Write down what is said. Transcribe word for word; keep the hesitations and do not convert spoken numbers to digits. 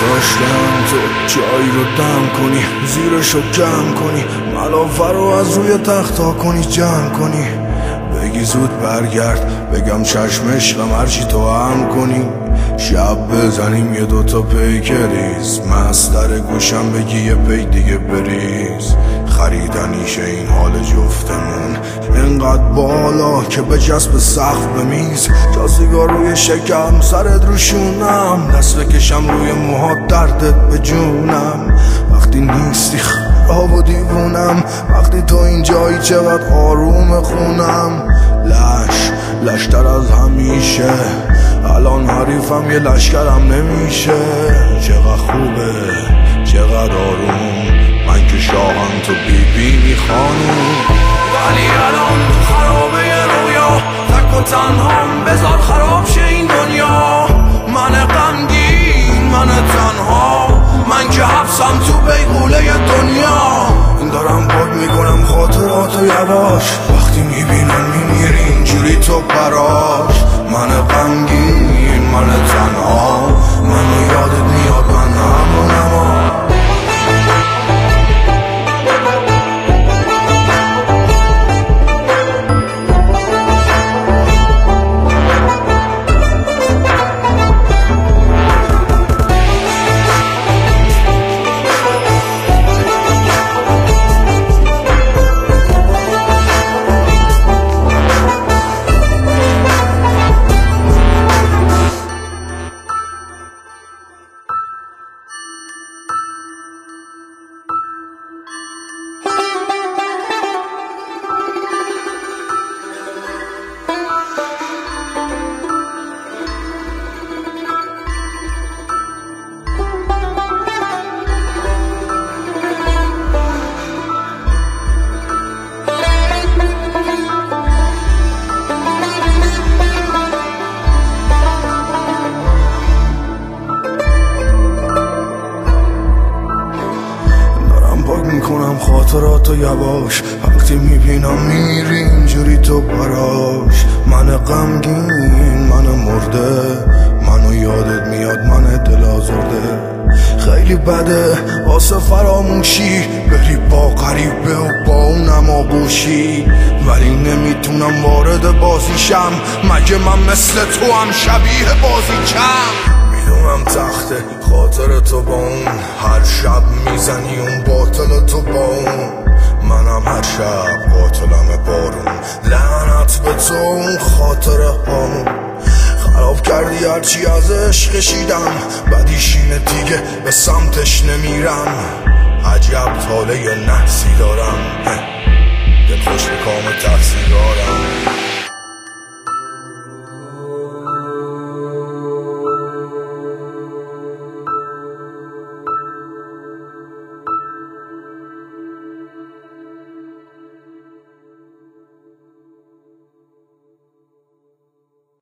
داشتم تو جایی رو دم کنی، زیرشو کم کنی، ملافه رو از روی تختا کنی جمع کنی، بگی زود برگرد بگم چشم عشقم هرچی تو هم کنی، شب بزنیم یه دوتا پیکریز، مستر گوشم بگی یه پی دیگه بریز، خریدنیشه این حال جفتمون انقدر بالا که به جسب سقف بمیز، تا سیگار روی شکم سرت رو شونم، دست بکشم روی موهات دردت به جونم، وقتی نیستی خراب و دیوونم، وقتی تو اینجایی چقدر آروم خونم، لش لشتر از همیشه الان حریفم یه لشکرم نمیشه، چقدر خوبه چقدر آروم، من که شاهم تو بیبینی خانوم، ولی الان خرابه یه رویا، تک و تنهام بذار خراب شه این دنیا، من غمگین من تنها، من که حبسم تو بیغوله دنیا، دارم پاک میکنم خاطراتو یواش، وقتی میبینم میمیری اینجوری تو براش، من غمگین من تنها، منو یادت میاد من همونم. میکنم خاطراتو یواش، وقتی میبینم میمیری اینجوری تو براش، من غمگین من مرده، منو یادت میاد من دل آزرده، خیلی بده واسه فراموشی بری با غریبه و با اونم آبوشی، ولی نمیتونم وارد بازیشم، مگه من مثل تو هم شبیه بازیچم، میدونم تخته خاطر تو با اون، هر شب میزنی اون باطل تو با اون، منم هر شب قاتلم بارون، لعنت به تو اون خاطره هامون، خراب کردی هرچی از عشق کشیدم، بدیشینه دیگه به سمتش نمیرم، عجب طاله نحسی دارم، دل خوش به کام تحصیل دارم.